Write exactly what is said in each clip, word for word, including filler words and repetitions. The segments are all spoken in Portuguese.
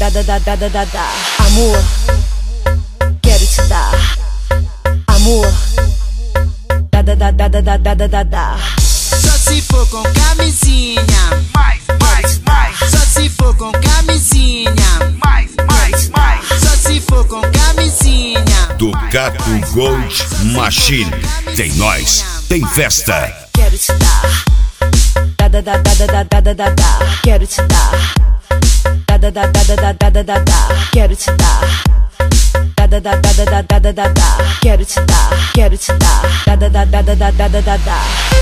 da da da da da da da. Amor, quero te dar. Amor, da da da da da da da da da da. Só se for com camisinha. Mais, mais, mais. Só se for com camisinha. Mais, mais, mais. Só se for com camisinha. Ducato Gold Machine. Tem nós, tem festa. Quero te dar. Da da da da da da da da da. Quero te dar. Da da da da da da da da da. Quero te dar. Da da da da da da da da da. Quero te dar. Quero te dar. Da da da da da da da da da da.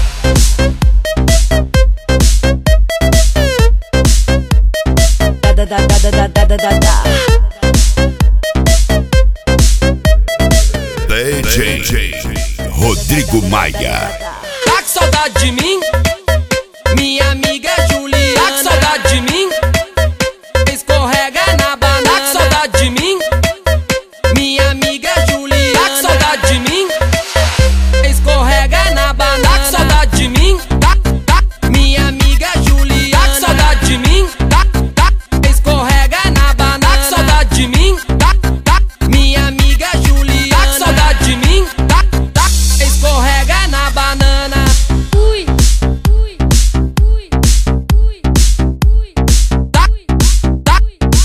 Da da da da da da da da da. D J Rodrigo Maia. Tá com saudade de mim? Minha amiga Juliana. Tá com saudade de mim? Escorrega na banana. Tá com saudade de mim? Minha amiga Juliana. Tá com saudade de mim? Escorrega na banana. Tá com saudade de mim? Tá, tá. Minha amiga Juliana. Tá com saudade de mim? Tá, tá. Escorrega na banana. Tá com saudade de mim? Tá, tá. Minha amiga Juliana. Tá com saudade de mim? Tá, tá. Escorrega na banana. Ui, ui, ui, ui, ui. Tá, tá.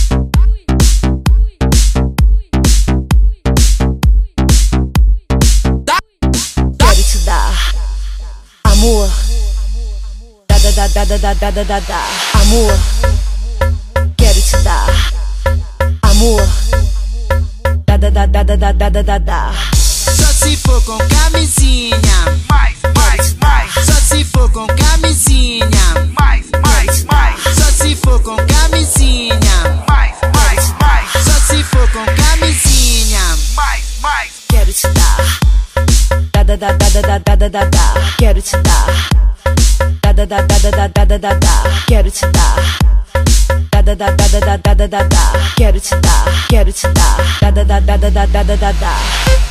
Quero te dar. Amor, da da da da da da da da da. Amor, quero te dar. Amor, da da da da da da da da da. Só se for com camisinha. Mais, mais, mais. Só se for com camisinha. Mais, mais, mais. Só se for com camisinha. Mais, mais, mais. Só se for com camisinha. Mais, mais. Quero te dar. Da da da da da da da da da. Quero te dar. Da da da da da da da da da. Quero te dar. Da da da da da da da da da. Quero te dar. Quero te dar. Da da da da da da da da da.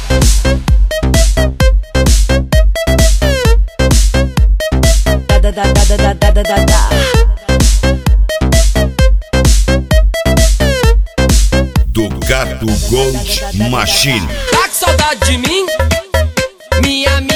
Da da da da da da da da da. Ducato Gold Machine. Tá com saudade de mim? Minha